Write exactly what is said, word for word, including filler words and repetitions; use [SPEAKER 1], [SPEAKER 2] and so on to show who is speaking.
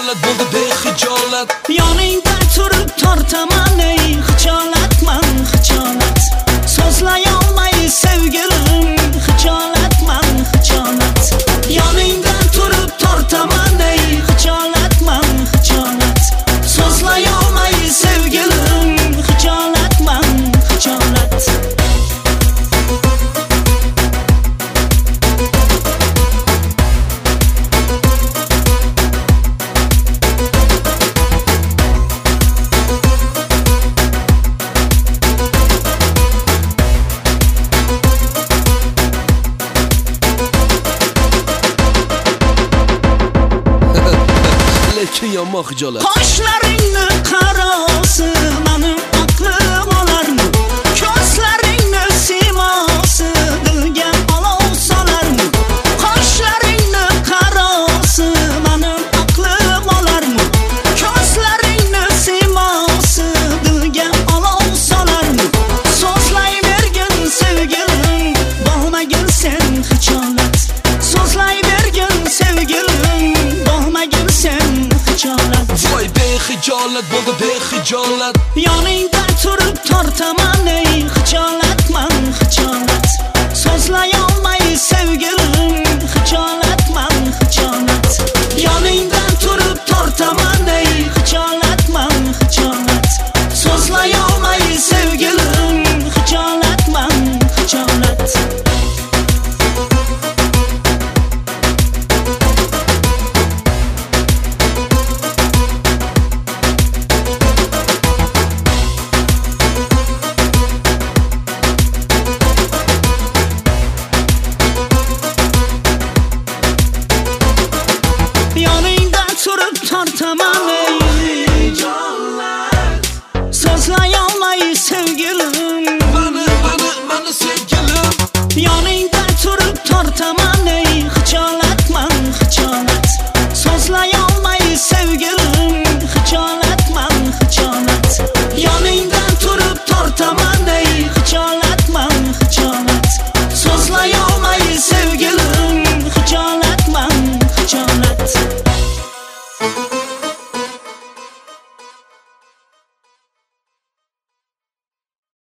[SPEAKER 1] xijolat bo'ldi bexijolat.
[SPEAKER 2] Yoningda turib tortaman ey xijolatman xijolat. So'zlay olmay sevgilim xijolatman xijolat. Yoningda turib tortaman ey xijolatman xijolat. So'zlay olmay sevgilim xijolatman xijolat.
[SPEAKER 1] Lekin yomon xijolat.
[SPEAKER 2] Qoshlaringni qarasi mening aqlim olarmi? Ko'zlaringni simosi dilga olov solarmi? Qoshlaringni qarasi mening aqlim olarmi? Ko'zlaringni simosi dilga olov solarmi? So'zlay bergin sevgilim bo'lmagin sen xijolat. So'zlay bergin sevgilim bo'lmagin sen xijolat.
[SPEAKER 1] Voy bexijolat bo'ldi bexijolat.
[SPEAKER 2] Yoningda turib tortaman ey xijolatman xijolat. So'zlay olmay sevgilim xijolatman xijolat. Yoningda turib tortaman ey